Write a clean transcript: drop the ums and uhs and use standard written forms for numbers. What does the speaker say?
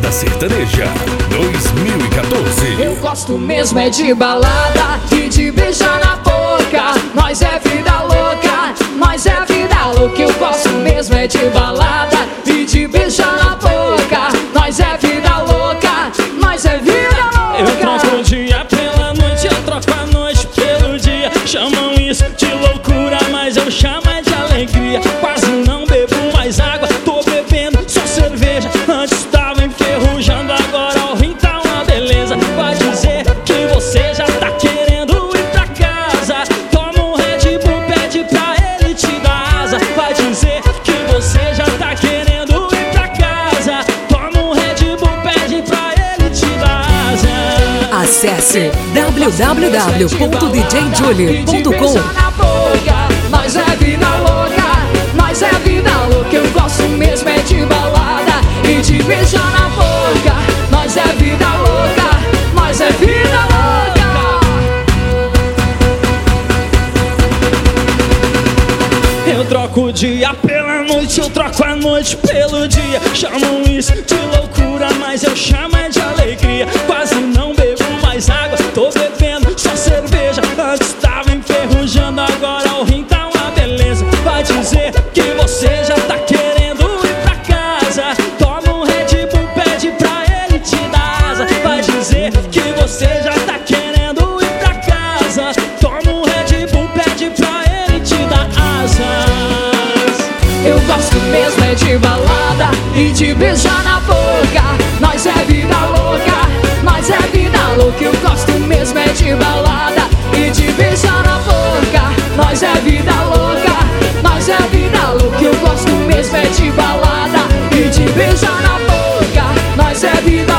Balada Sertaneja 2014. Eu gosto mesmo é de balada e de beijar na boca. Nós é vida louca, nós é vida louca. Eu gosto mesmo é de balada e de beijar na boca. Nós é vida louca, nós é vida louca. Eu troco o dia pela noite, eu troco a noite pelo dia. Chamam isso de loucura, mas eu chamo é de alegria. Quase não bebo mais água, tô bebendo só cerveja. Antes tava enferrujando, agora o rim tá uma beleza. Vai dizer que você já tá querendo ir pra casa. Toma um Red Bull, pede pra ele te dar asa. Vai dizer que você já tá querendo ir pra casa. Toma um Red Bull, pede pra ele te dar asa. Acesse www.djjulie.com. Nós é vida louca, nós é vida louca. Eu gosto mesmo é de balada e de beijar na boca. Nós é vida louca, nós é vida louca. Eu troco o dia pela noite, eu troco a noite pelo dia. Chamam isso de loucura, mas eu chamo é de alegria. Quase não bebo mais água, tô bebendo só cerveja. Antes tava enferrujando, agora o rim tá uma beleza. Vai dizer que você já tá querendo ir pra casa. Toma um Red Bull, pede pra ele te dar asa. Vai dizer que você já tá querendo ir pra casa. Toma um Red Bull, pede pra ele te dar asas. Eu gosto mesmo é de balada e de beijar na boca. Nós é vida louca, nós é vida louca. Eu gosto mesmo é de balada e de beijar na boca. Nós é vida louca, nós é vida louca. Eu gosto mesmo é de balada e de beijar na boca. Nós é vida